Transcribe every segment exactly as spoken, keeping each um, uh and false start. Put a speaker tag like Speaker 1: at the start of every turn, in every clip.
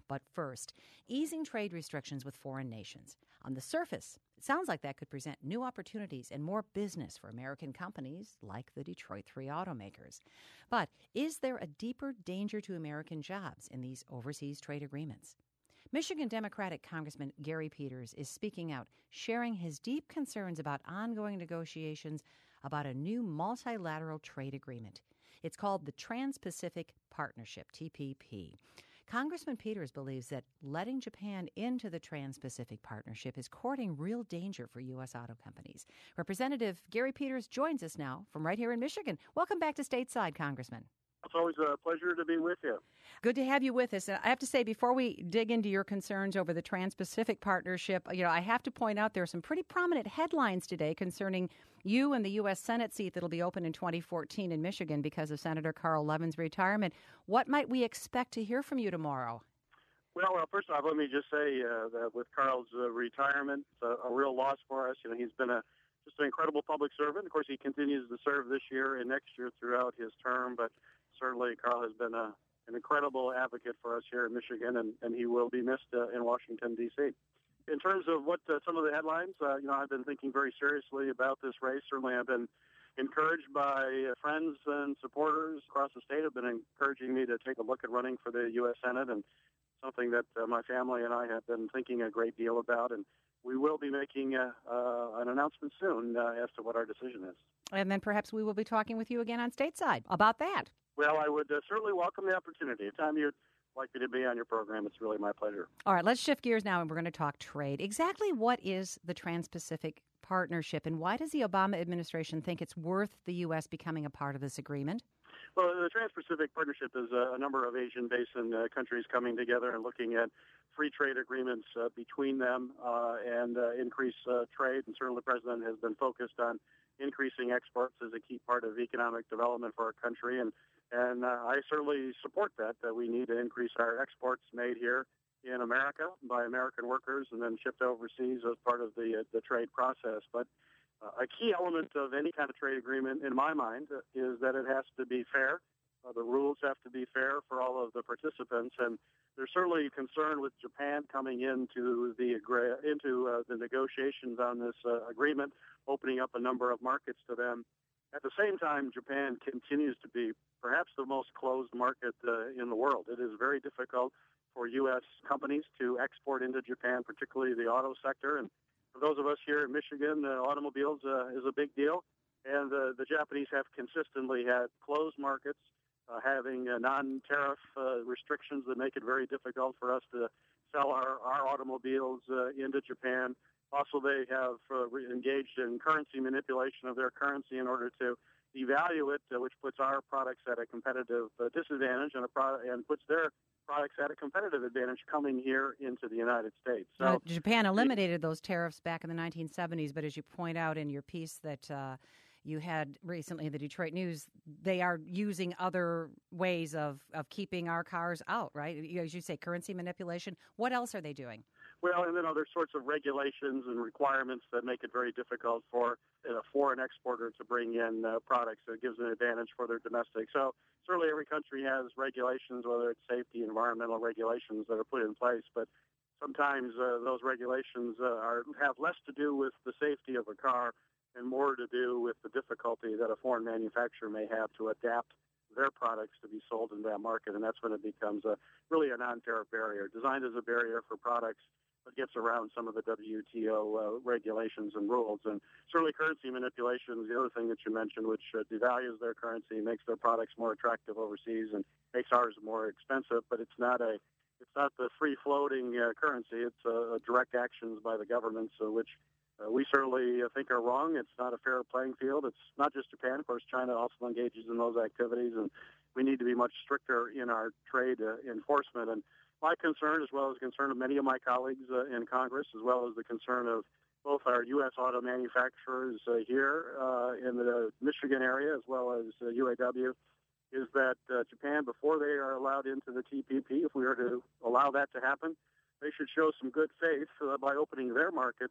Speaker 1: But first, easing trade restrictions with foreign nations. On the surface, it sounds like that could present new opportunities and more business for American companies like the Detroit Three automakers. But is there a deeper danger to American jobs in these overseas trade agreements? Michigan Democratic Congressman Gary Peters is speaking out, sharing his deep concerns about ongoing negotiations about a new multilateral trade agreement. It's called the Trans-Pacific Partnership, T P P. Congressman Peters believes that letting Japan into the Trans-Pacific Partnership is courting real danger for U S auto companies. Representative Gary Peters joins us now from right here in Michigan. Welcome back to Stateside, Congressman.
Speaker 2: It's always a pleasure to be with you.
Speaker 1: Good to have you with us. I have to say, before we dig into your concerns over the Trans-Pacific Partnership, you know, I have to point out there are some pretty prominent headlines today concerning you and the U S Senate seat that'll be open in twenty fourteen in Michigan because of Senator Carl Levin's retirement. What might we expect to hear from you tomorrow?
Speaker 2: Well, uh, first off, let me just say uh, that with Carl's uh, retirement, it's a, a real loss for us. You know, he's been a just an incredible public servant. Of course, he continues to serve this year and next year throughout his term, but certainly Carl has been a, an incredible advocate for us here in Michigan, and, and he will be missed uh, in Washington, D C In terms of what uh, some of the headlines, uh, you know, I've been thinking very seriously about this race. Certainly I've been encouraged by uh, friends and supporters across the state have been encouraging me to take a look at running for the U S Senate, and something that uh, my family and I have been thinking a great deal about. And we will be making uh, uh, an announcement soon uh, as to what our decision is.
Speaker 1: And then perhaps we will be talking with you again on Stateside about that.
Speaker 2: Well, I would uh, certainly welcome the opportunity. Anytime you'd like me to be on your program, it's really my pleasure.
Speaker 1: All right, let's shift gears now, and we're going to talk trade. Exactly what is the Trans-Pacific Partnership, and why does the Obama administration think it's worth the U S becoming a part of this agreement?
Speaker 2: Well, the Trans-Pacific Partnership is a, a number of Asian basin uh, countries coming together and looking at free trade agreements uh, between them uh, and uh, increase uh, trade. And certainly the president has been focused on increasing exports as a key part of economic development for our country. And, and uh, I certainly support that, that we need to increase our exports made here in America by American workers and then shipped overseas as part of the, uh, the trade process. But Uh, a key element of any kind of trade agreement, in my mind, uh, is that it has to be fair. Uh, the rules have to be fair for all of the participants, and there's certainly concern with Japan coming into the into uh, the negotiations on this uh, agreement, opening up a number of markets to them. At the same time, Japan continues to be perhaps the most closed market uh, in the world. It is very difficult for U S companies to export into Japan, particularly the auto sector. And for those of us here in Michigan, uh, automobiles uh, is a big deal, and uh, the Japanese have consistently had closed markets, uh, having uh, non-tariff uh, restrictions that make it very difficult for us to sell our, our automobiles uh, into Japan. Also, they have uh, re- engaged in currency manipulation of their currency in order to devalue it, uh, which puts our products at a competitive uh, disadvantage and, a pro- and puts their products at a competitive advantage coming here into the United States. So
Speaker 1: uh, Japan eliminated those tariffs back in the nineteen seventies, but as you point out in your piece that uh, you had recently in the Detroit News, they are using other ways of, of keeping our cars out, right? As you say, currency manipulation. What else are they doing?
Speaker 2: Well, and then other sorts of regulations and requirements that make it very difficult for a foreign exporter to bring in uh, products. So it gives an advantage for their domestic. So certainly every country has regulations, whether it's safety, environmental regulations that are put in place. But sometimes uh, those regulations uh, are have less to do with the safety of a car and more to do with the difficulty that a foreign manufacturer may have to adapt their products to be sold in that market. And that's when it becomes a really a non-tariff barrier, designed as a barrier for products, but gets around some of the W T O uh, regulations and rules. And certainly currency manipulation is the other thing that you mentioned, which uh, devalues their currency, makes their products more attractive overseas, and makes ours more expensive. But it's not a it's not the free-floating uh, currency. It's uh, direct actions by the governments, uh, which uh, we certainly uh, think are wrong. It's not a fair playing field. It's not just Japan. Of course, China also engages in those activities, and we need to be much stricter in our trade uh, enforcement. And my concern, as well as the concern of many of my colleagues uh, in Congress, as well as the concern of both our U S auto manufacturers uh, here uh, in the Michigan area, as well as uh, U A W, is that uh, Japan, before they are allowed into the T P P, if we were to allow that to happen, they should show some good faith uh, by opening their markets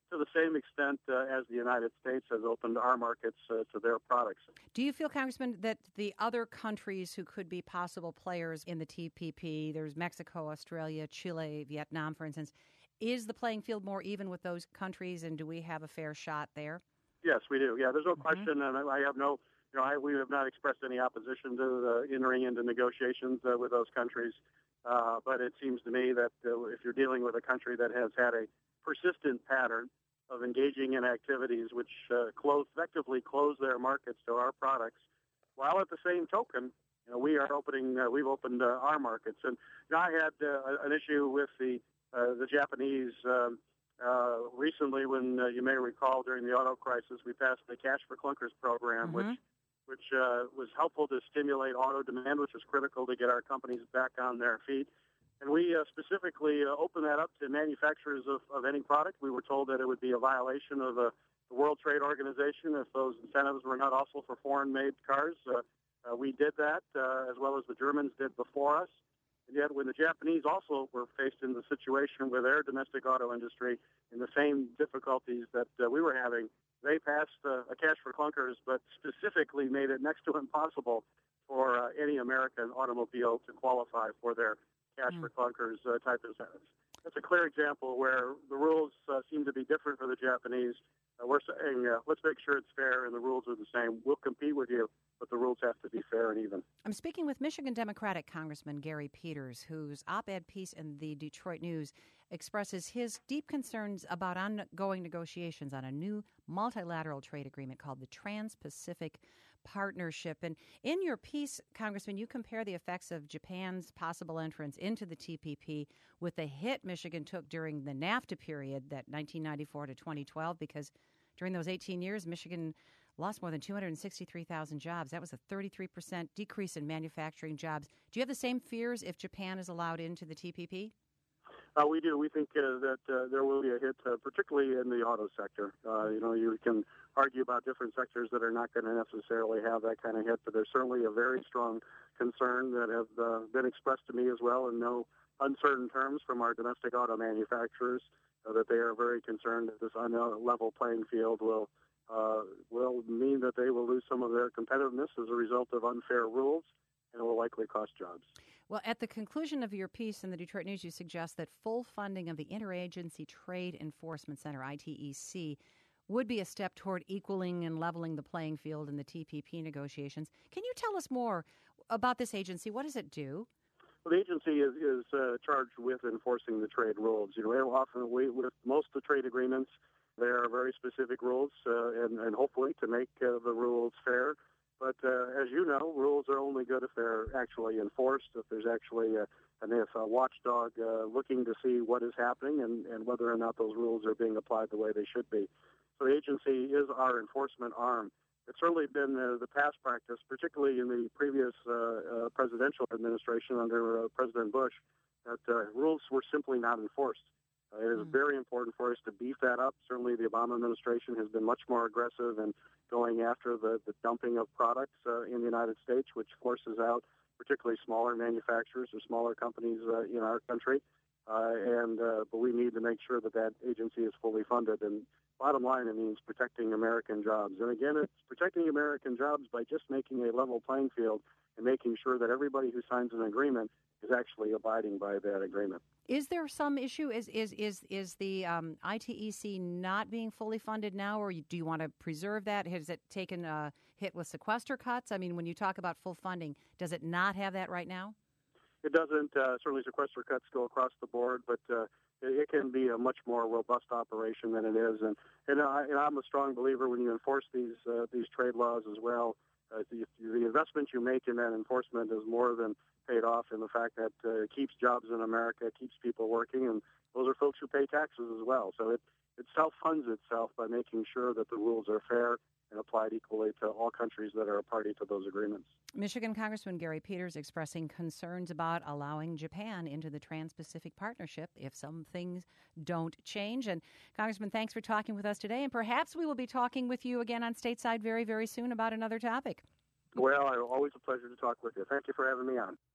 Speaker 2: to the same extent uh, as the United States has opened our markets uh, to their products.
Speaker 1: Do you feel, Congressman, that the other countries who could be possible players in the T P P, there's Mexico, Australia, Chile, Vietnam, for instance, is the playing field more even with those countries, and do we have a fair shot there?
Speaker 2: Yes, we do. Yeah, there's no
Speaker 1: Mm-hmm.
Speaker 2: question, and I have no, you know, I, we have not expressed any opposition to uh, entering into negotiations uh, with those countries. Uh, but it seems to me that uh, if you're dealing with a country that has had a persistent pattern of engaging in activities which uh, close, effectively close their markets to our products, while at the same token, you know, we are opening, uh, we've opened uh, our markets. And you know, I had uh, an issue with the uh, the Japanese um, uh, recently when uh, you may recall during the auto crisis, we passed the Cash for Clunkers program,
Speaker 1: Mm-hmm.
Speaker 2: which which uh, was helpful to stimulate auto demand, which is critical to get our companies back on their feet. And we uh, specifically uh, opened that up to manufacturers of, of any product. We were told that it would be a violation of uh, the World Trade Organization if those incentives were not also for foreign-made cars. Uh, uh, we did that, uh, as well as the Germans did before us. And yet when the Japanese also were faced in the situation with their domestic auto industry in the same difficulties that uh, we were having, they passed uh, a Cash for Clunkers, but specifically made it next to impossible for uh, any American automobile to qualify for their Cash
Speaker 1: Mm.
Speaker 2: for Clunkers uh, type incentives. That's a clear example where the rules uh, seem to be different for the Japanese. Uh, we're saying, uh, let's make sure it's fair and the rules are the same. We'll compete with you, but the rules have to be fair and even.
Speaker 1: I'm speaking with Michigan Democratic Congressman Gary Peters, whose op-ed piece in the Detroit News expresses his deep concerns about ongoing negotiations on a new multilateral trade agreement called the Trans-Pacific Partnership. And in your piece, Congressman, you compare the effects of Japan's possible entrance into the T P P with the hit Michigan took during the NAFTA period, that nineteen ninety-four to twenty twelve, because during those eighteen years, Michigan lost more than two hundred sixty-three thousand jobs. That was a thirty-three percent decrease in manufacturing jobs. Do you have the same fears if Japan is allowed into the T P P?
Speaker 2: Uh, we do. We think uh, that uh, there will be a hit, uh, particularly in the auto sector. Uh, you know, you can argue about different sectors that are not going to necessarily have that kind of hit, but there's certainly a very strong concern that have uh, been expressed to me as well in no uncertain terms from our domestic auto manufacturers, uh, that they are very concerned that this unlevel playing field will uh, will mean that they will lose some of their competitiveness as a result of unfair rules, and it will likely cost jobs.
Speaker 1: Well, at the conclusion of your piece in the Detroit News, you suggest that full funding of the Interagency Trade Enforcement Center, I T E C, would be a step toward equaling and leveling the playing field in the T P P negotiations. Can you tell us more about this agency? What does it do?
Speaker 2: Well, the agency is, is uh, charged with enforcing the trade rules. You know, often we, with most of the trade agreements, there are very specific rules, uh, and, and hopefully to make uh, the rules fair. But uh, as you know, rules are only good if they're actually enforced, if there's actually a, and if a watchdog uh, looking to see what is happening and, and whether or not those rules are being applied the way they should be. So the agency is our enforcement arm. It's certainly been uh, the past practice, particularly in the previous uh, uh, presidential administration under uh, President Bush, that uh, rules were simply not enforced. Uh, it is mm. very important for us to beef that up. Certainly the Obama administration has been much more aggressive in going after the, the dumping of products uh, in the United States, which forces out particularly smaller manufacturers or smaller companies uh, in our country. Uh, and uh, but we need to make sure that that agency is fully funded. And bottom line, it means protecting American jobs. And again, it's protecting American jobs by just making a level playing field and making sure that everybody who signs an agreement is actually abiding by that agreement.
Speaker 1: Is there some issue? Is is is is the um, I T E C not being fully funded now, or do you want to preserve that? Has it taken a hit with sequester cuts? I mean, when you talk about full funding, does it not have that right now?
Speaker 2: It doesn't. Uh, certainly sequester cuts go across the board, but uh, it, it can be a much more robust operation than it is. And and, I, and I'm a strong believer when you enforce these uh, these trade laws as well. Uh, the, the investment you make in that enforcement is more than paid off in the fact that uh, it keeps jobs in America, it keeps people working, and those are folks who pay taxes as well. So it, it self-funds itself by making sure that the rules are fair and applied equally to all countries that are a party to those agreements.
Speaker 1: Michigan Congressman Gary Peters expressing concerns about allowing Japan into the Trans-Pacific Partnership if some things don't change. And Congressman, thanks for talking with us today, and perhaps we will be talking with you again on Stateside very, very soon about another topic.
Speaker 2: Well, always a pleasure to talk with you. Thank you for having me on.